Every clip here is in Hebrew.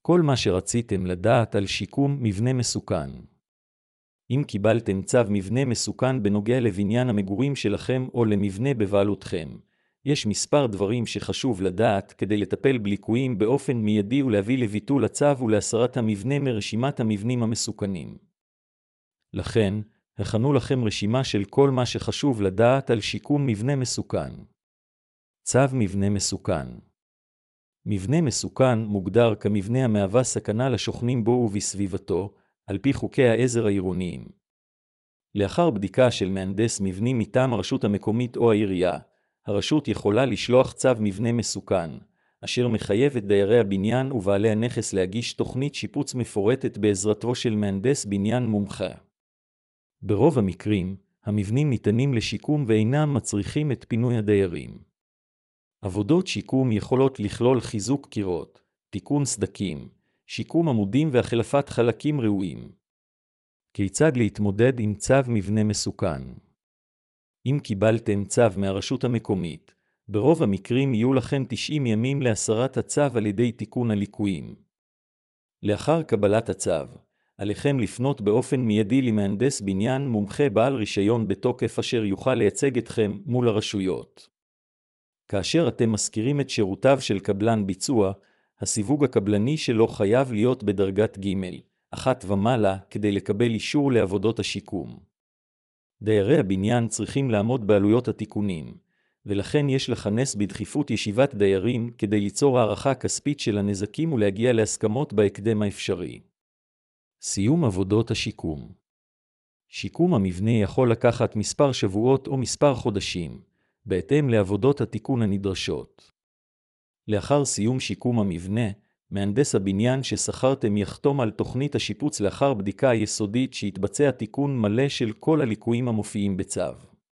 כל מה שרציתם לדעת על שיקום מבנה מסוכן. אם קיבלתם צו מבנה מסוכן בנוגע לבניין המגורים שלכם או למבנה בבעלותכם, יש מספר דברים שחשוב לדעת כדי לטפל בליקויים באופן מיידי ולהביא לביטול הצו ולהסרת המבנה מרשימת המבנים המסוכנים. לכן, הכנו לכם רשימה של כל מה שחשוב לדעת על שיקום מבנה מסוכן. צו מבנה מסוכן. מבנה מסוכן מוגדר כמבנה המהווה סכנה לשוכנים בו ובסביבתו, על פי חוקי העזר העירוניים. לאחר בדיקה של מהנדס מבנים מטעם הרשות המקומית או העירייה, הרשות יכולה לשלוח צו מבנה מסוכן, אשר מחייב את דיירי הבניין ובעלי הנכס להגיש תוכנית שיפוץ מפורטת בעזרתו של מהנדס בניין מומחה. ברוב המקרים, המבנים ניתנים לשיקום ואינם מצריכים את פינוי הדיירים. עבודות שיקום יכולות לכלול חיזוק קירות, תיקון סדקים, שיקום עמודים והחלפת חלקים ראויים. כיצד להתמודד עם צו מבנה מסוכן? אם קיבלתם צו מהרשות המקומית, ברוב המקרים יהיו לכם 90 ימים להסרת הצו על ידי תיקון הליקויים. לאחר קבלת הצו, עליכם לפנות באופן מיידי למהנדס בניין מומחה בעל רישיון בתוקף אשר יוכל לייצג אתכם מול הרשויות. כאשר אתם מזכירים את שירותיו של קבלן ביצוע, הסיווג הקבלני שלו חייב להיות בדרגת ג' 1 ומעלה כדי לקבל אישור לעבודות השיקום. דיירי הבניין צריכים לעמוד בעלויות התיקונים, ולכן יש לכנס בדחיפות ישיבת דיירים כדי ליצור הערכה כספית של הנזקים ולהגיע להסכמות בהקדם האפשרי. סיום עבודות השיקום. שיקום המבנה יכול לקחת מספר שבועות או מספר חודשים, בהתאם לעבודות התיקון הנדרשות. לאחר סיום שיקום המבנה, מהנדס הבניין ששכרתם יחתום על תוכנית השיפוץ לאחר בדיקה יסודית שיתבצע תיקון מלא של כל הליקויים המופיעים בצו.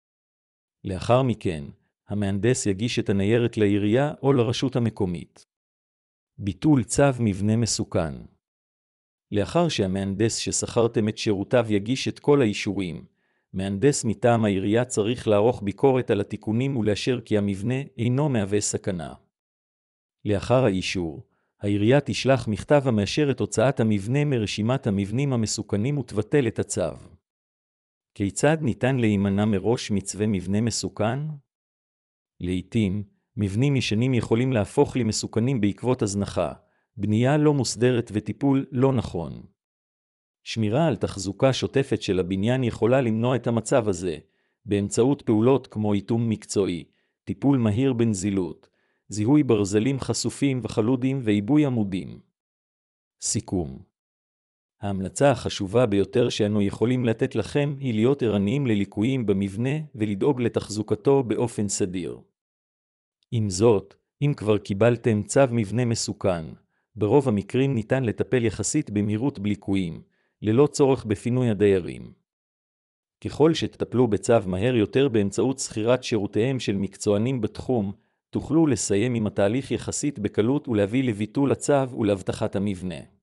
לאחר מכן, המהנדס יגיש את הניירת לעירייה או לרשות המקומית. ביטול צו מבנה מסוכן. לאחר שהמהנדס ששכרתם את שירותיו יגיש את כל האישורים, מהנדס מטעם העירייה צריך לערוך ביקורת על התיקונים ולאשר כי המבנה אינו מהווה סכנה. לאחר האישור, העירייה תשלח מכתב המאשר את הוצאת המבנה מרשימת המבנים המסוכנים ותבטל את הצו. כיצד ניתן להימנע מראש מצווה מבנה מסוכן? לעתים, מבנים ישנים יכולים להפוך למסוכנים בעקבות הזנחה, בנייה לא מוסדרת וטיפול לא נכון. שמירה על תחזוקה שוטפת של הבניין יכולה למנוע את המצב הזה, באמצעות פעולות כמו איתום מקצועי, טיפול מהיר בנזילות, זיהוי ברזלים חשופים וחלודים ועיבוי עמודים. סיכום. ההמלצה החשובה ביותר שאנו יכולים לתת לכם היא להיות ערניים לליקויים במבנה ולדאוג לתחזוקתו באופן סדיר. עם זאת, אם כבר קיבלתם צו מבנה מסוכן, ברוב המקרים ניתן לטפל יחסית במהירות בליקויים, ללא צורך בפינוי הדיירים. ככל שתטפלו בצו מהר יותר באמצעות שכירת שירותיהם של מקצוענים בתחום, תוכלו לסיים עם התהליך יחסית בקלות ולהביא לביטול הצו ולהבטחת המבנה.